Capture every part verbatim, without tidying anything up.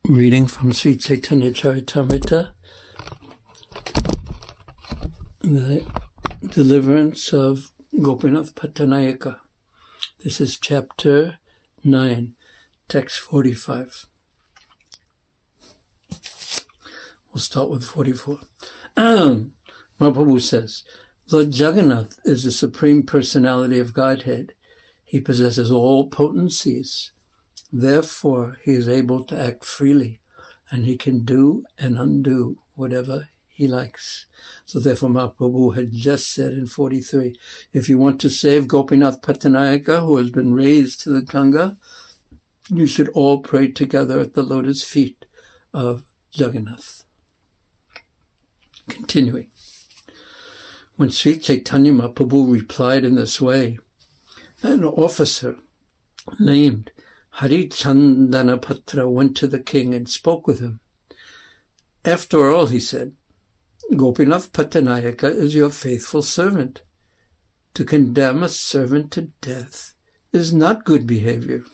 Reading from Sri Chaitanya Charitamrita, the deliverance of Gopinath Pattanayaka. This is chapter nine, text forty-five. We'll start with forty-four. Mahaprabhu says, Lord Jagannath is the Supreme Personality of Godhead. He possesses all potencies. Therefore, he is able to act freely, and he can do and undo whatever he likes. So therefore, Mahaprabhu had just said in forty-three, if you want to save Gopinath Pattanayaka, who has been raised to the Ganga, you should all pray together at the lotus feet of Jagannath. Continuing. When Sri Chaitanya Mahaprabhu replied in this way, an officer named Harichandana Patra went to the king and spoke with him. After all, he said, Gopinath Pattanayaka is your faithful servant. To condemn a servant to death is not good behavior.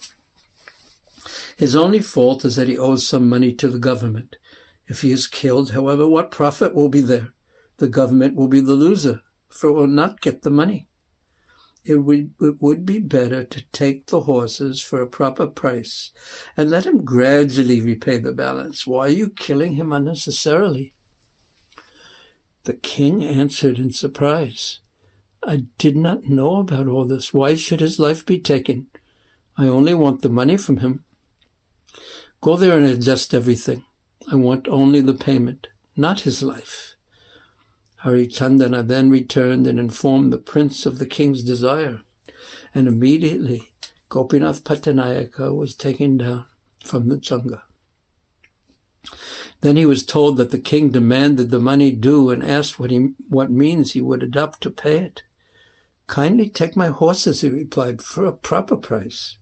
His only fault is that he owes some money to the government. If he is killed, however, what profit will be there? The government will be the loser, for it will not get the money. It would, it would be better to take the horses for a proper price and let him gradually repay the balance. Why are you killing him unnecessarily? The king answered in surprise, I did not know about all this. Why should his life be taken? I only want the money from him. Go there and adjust everything. I want only the payment, not his life. Harichandana then returned and informed the prince of the king's desire, and immediately Gopinath Pattanayaka was taken down from the Janga. Then he was told that the king demanded the money due and asked what, he, what means he would adopt to pay it. Kindly take my horses, he replied, for a proper price.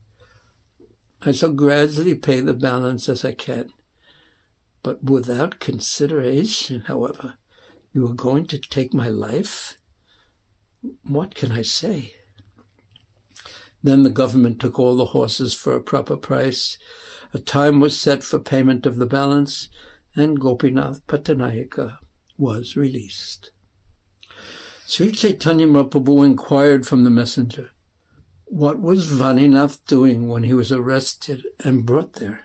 I shall gradually pay the balance as I can. But without consideration, however, you are going to take my life? What can I say? Then the government took all the horses for a proper price. A time was set for payment of the balance, and Gopinath Pattanayaka was released. Sri Chaitanya Mahaprabhu inquired from the messenger, what was Vaninath doing when he was arrested and brought there?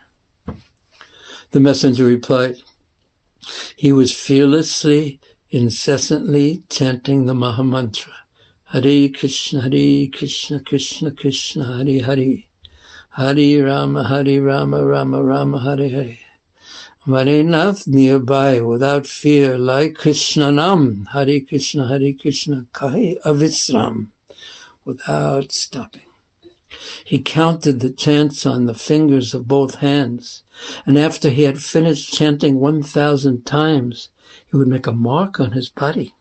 The messenger replied, he was fearlessly incessantly chanting the Mahamantra, Hare Krishna, Hare Krishna, Krishna Krishna, Hare Hare, Hare Rama, Hare Rama, Rama Rama, Hare Hare. Vaninath nearby, without fear, like Krishna Nam, Hare Krishna, Hare Krishna, Kahi Avisram, without stopping. He counted the chants on the fingers of both hands, and after he had finished chanting one thousand times, he would make a mark on his body.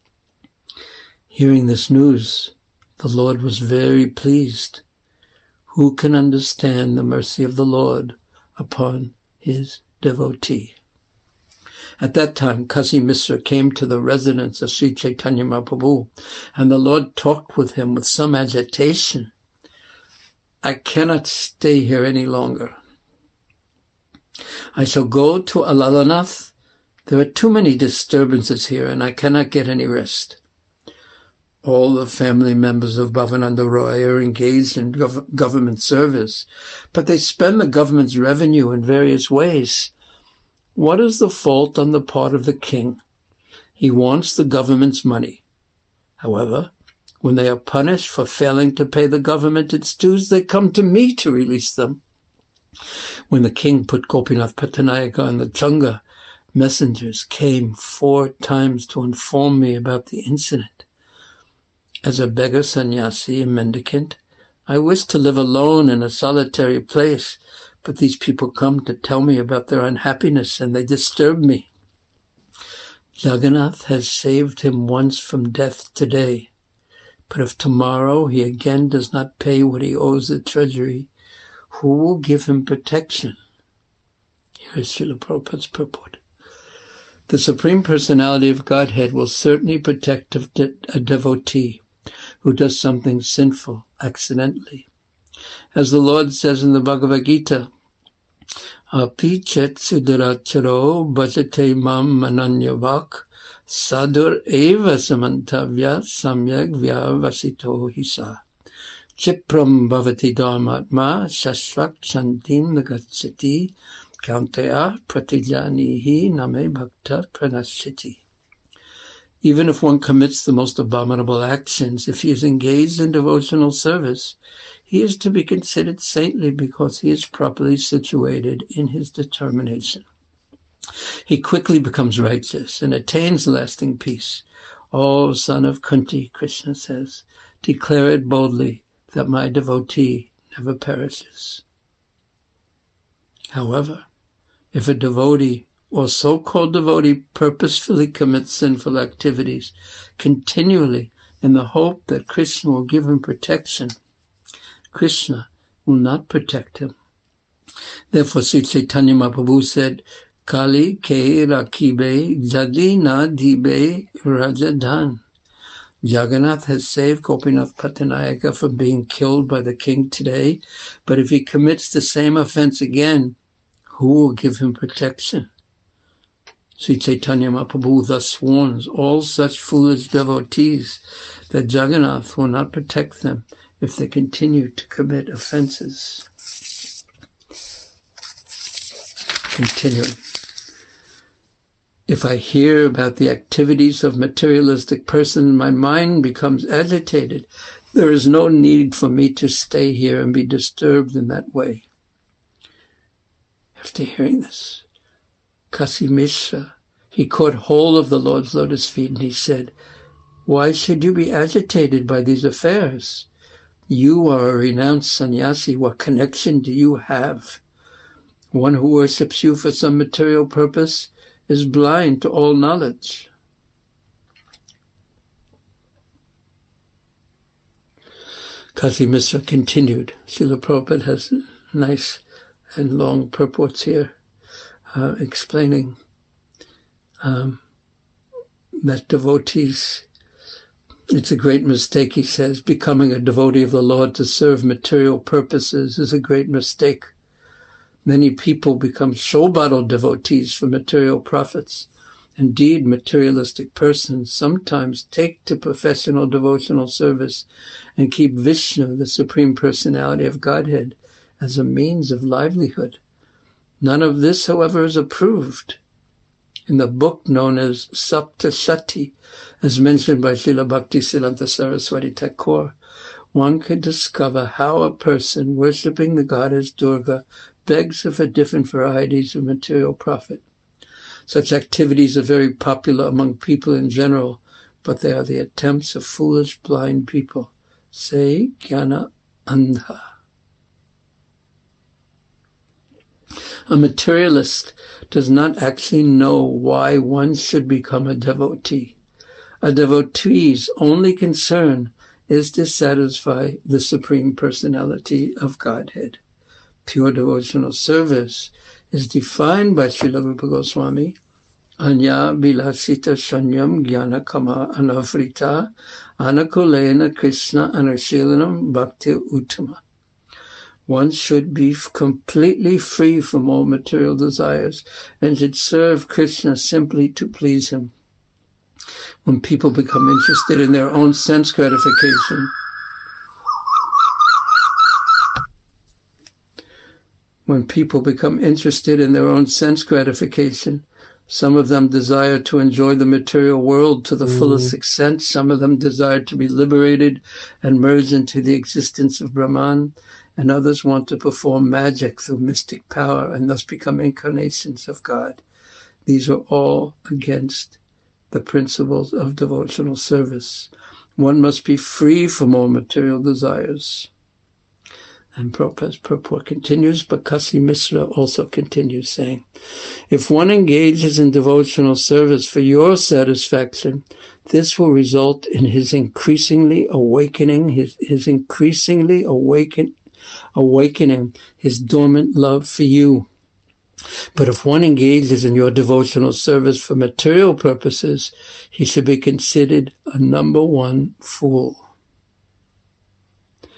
Hearing this news, the Lord was very pleased. Who can understand the mercy of the Lord upon his devotee? At that time, Kasi Misra came to the residence of Sri Chaitanya Mahaprabhu, and the Lord talked with him with some agitation. I cannot stay here any longer. I shall go to Alalanath. There are too many disturbances here, and I cannot get any rest. All the family members of Bhavananda Roy are engaged in gov- government service, but they spend the government's revenue in various ways. What is the fault on the part of the king? He wants the government's money. However, when they are punished for failing to pay the government its dues, they come to me to release them. When the king put Gopinath Pattanayaka on the Janga, messengers came four times to inform me about the incident. As a beggar sannyasi, a mendicant, I wish to live alone in a solitary place, but these people come to tell me about their unhappiness, and they disturb me. Jagannath has saved him once from death today, but if tomorrow he again does not pay what he owes the treasury, who will give him protection? Here is Srila Prabhupada's purport. The Supreme Personality of Godhead will certainly protect a, de- a devotee who does something sinful accidentally. As the Lord says in the Bhagavad Gita, Api chet sudaracharo bhajate mam mananyavak sadur eva samantavya samyak vyavasito hisa. Chipram bhavati dharmatma shashvak chantim nagachati kauntaya pratijanihi name bhakta pranashiti. Even if one commits the most abominable actions, if he is engaged in devotional service, he is to be considered saintly because he is properly situated in his determination. He quickly becomes righteous and attains lasting peace. O son of Kunti, Krishna says, declare it boldly that my devotee never perishes. However, if a devotee or so-called devotee purposefully commits sinful activities continually in the hope that Krishna will give him protection, Krishna will not protect him. Therefore, Sri Chaitanya Mahaprabhu said, Kali ke rakibe jadi na dibe rajadan. Jagannath has saved Gopinath Pattanayaka from being killed by the king today, but if he commits the same offense again, who will give him protection? Sri Chaitanya Mahaprabhu thus warns all such foolish devotees that Jagannath will not protect them if they continue to commit offenses. Continuing. If I hear about the activities of materialistic persons, my mind becomes agitated. There is no need for me to stay here and be disturbed in that way. After hearing this, Kasi Mishra, he caught hold of the Lord's lotus feet and he said, why should you be agitated by these affairs? You are a renounced sannyasi. What connection do you have? One who worships you for some material purpose is blind to all knowledge. Kasi Mishra continued. Srila Prabhupada has nice and long purports here uh, explaining um, that devotees, it's a great mistake, he says, becoming a devotee of the Lord to serve material purposes is a great mistake. Many people become show-bottle devotees for material profits. Indeed, materialistic persons sometimes take to professional devotional service and keep Vishnu, the Supreme Personality of Godhead, as a means of livelihood. None of this, however, is approved. In the book known as Saptashati, as mentioned by Srila Bhaktisiddhanta Saraswati Thakur, one can discover how a person worshipping the goddess Durga begs for different varieties of material profit. Such activities are very popular among people in general, but they are the attempts of foolish blind people. Say Jnana Andha. A materialist does not actually know why one should become a devotee. A devotee's only concern is to satisfy the Supreme Personality of Godhead. Pure devotional service is defined by Srila Rupa Goswami, Anya Bilasita Shanyam Jnana Kama Anavrita Anakulena Krishna Anushilanam Bhakti Uttama. One should be completely free from all material desires and should serve Krishna simply to please him. When people become interested in their own sense gratification, when people become interested in their own sense gratification, some of them desire to enjoy the material world to the mm-hmm. fullest extent. Some of them desire to be liberated and merge into the existence of Brahman. And others want to perform magic through mystic power and thus become incarnations of God. These are all against the principles of devotional service. One must be free from all material desires. And Prabhupada's purport continues, but Kasi Mishra also continues saying, if one engages in devotional service for your satisfaction, this will result in his increasingly awakening, his, his increasingly awaken, awakening his dormant love for you. But if one engages in your devotional service for material purposes, he should be considered a number one fool.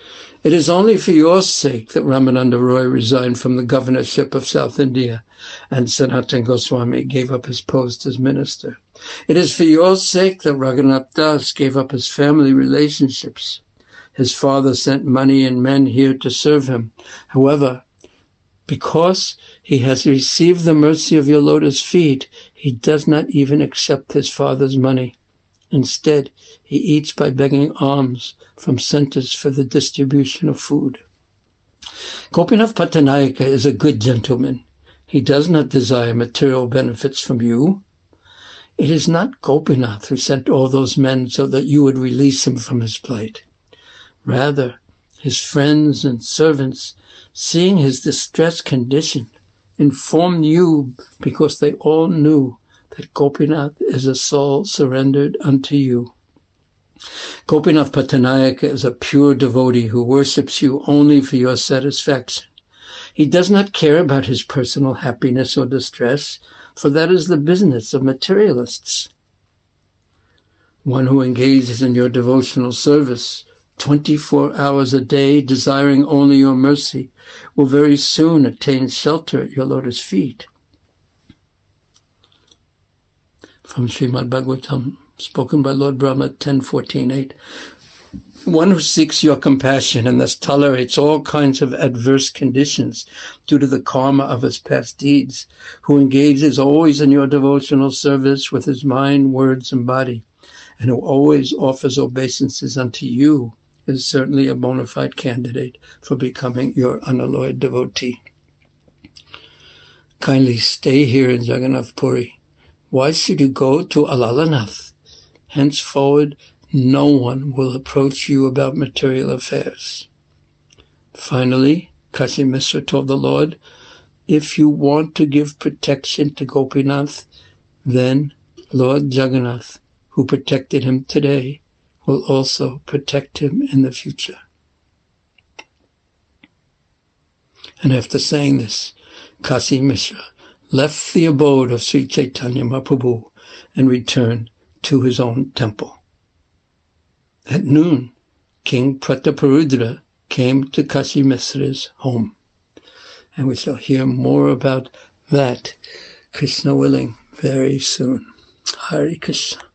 It is only for your sake that Ramananda Roy resigned from the governorship of South India and Sanatana Goswami gave up his post as minister. It is for your sake that Raghunath Das gave up his family relationships. His father sent money and men here to serve him. However, because he has received the mercy of your lotus feet, he does not even accept his father's money. Instead, he eats by begging alms from centers for the distribution of food. Gopinath Pattanayake is a good gentleman. He does not desire material benefits from you. It is not Gopinath who sent all those men so that you would release him from his plight. Rather, his friends and servants, seeing his distressed condition, informed you because they all knew that Gopinath is a soul surrendered unto you. Gopinath Pattanayake is a pure devotee who worships you only for your satisfaction. He does not care about his personal happiness or distress, for that is the business of materialists. One who engages in your devotional service twenty-four hours a day, desiring only your mercy, will very soon attain shelter at your lotus feet. From Srimad Bhagavatam, spoken by Lord Brahma, ten fourteen eight. One who seeks your compassion and thus tolerates all kinds of adverse conditions due to the karma of his past deeds, who engages always in your devotional service with his mind, words, and body, and who always offers obeisances unto you, is certainly a bona fide candidate for becoming your unalloyed devotee. Kindly stay here in Jagannath Puri. Why should you go to Alalanath? Henceforward, no one will approach you about material affairs. Finally, Kashi Mishra told the Lord, if you want to give protection to Gopinath, then Lord Jagannath, who protected him today, will also protect him in the future. And after saying this, Kashi Mishra left the abode of Sri Chaitanya Mahaprabhu and returned to his own temple. At noon, King Prataparudra came to Kashi Mishra's home. And we shall hear more about that, Krishna willing, very soon. Hare Krishna.